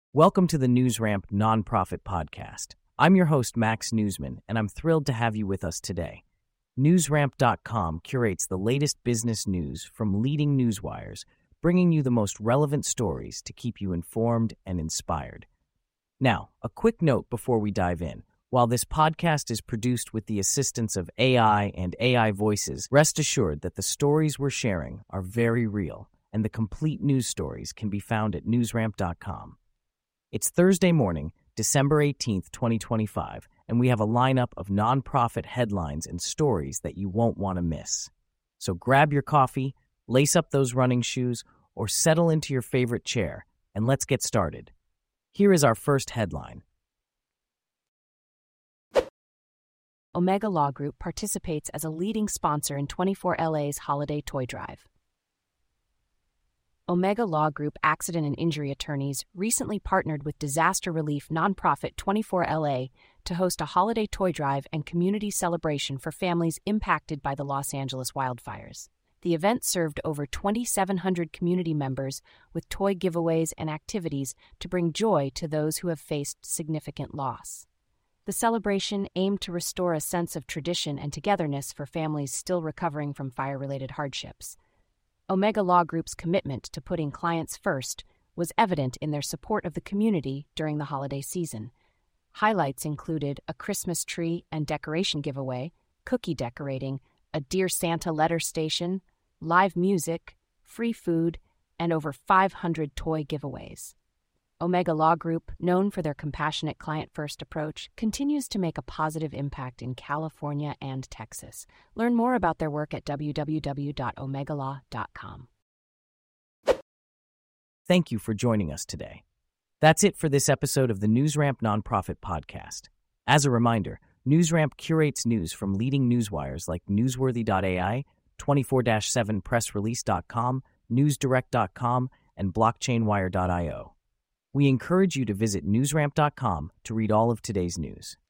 Welcome to the NewsRamp Nonprofit Podcast. I'm your host, Max Newsman, and I'm thrilled to have you with us today. NewsRamp.com curates the latest business news from leading newswires, bringing you the most relevant stories to keep you informed and inspired. Now, a quick note before we dive in. While this podcast is produced with the assistance of AI and AI voices, rest assured that the stories we're sharing are very real, and the complete news stories can be found at NewsRamp.com. It's Thursday morning, December 18th, 2025, and we have a lineup of nonprofit headlines and stories that you won't want to miss. So grab your coffee, lace up those running shoes, or settle into your favorite chair, and let's get started. Here is our first headline. Omega Law Group participates as a leading sponsor in 24LA's Holiday Toy Drive. Omega Law Group accident and injury attorneys recently partnered with disaster relief nonprofit 24LA to host a holiday toy drive and community celebration for families impacted by the Los Angeles wildfires. The event served over 2,700 community members with toy giveaways and activities to bring joy to those who have faced significant loss. The celebration aimed to restore a sense of tradition and togetherness for families still recovering from fire-related hardships. Omega Law Group's commitment to putting clients first was evident in their support of the community during the holiday season. Highlights included a Christmas tree and decoration giveaway, cookie decorating, a Dear Santa letter station, live music, free food, and over 500 toy giveaways. Omega Law Group, known for their compassionate client-first approach, continues to make a positive impact in California and Texas. Learn more about their work at www.omegalaw.com. Thank you for joining us today. That's it for this episode of the NewsRamp Nonprofit Podcast. As a reminder, NewsRamp curates news from leading newswires like Newsworthy.ai, 24-7pressrelease.com, NewsDirect.com, and BlockchainWire.io. We encourage you to visit newsramp.com to read all of today's news.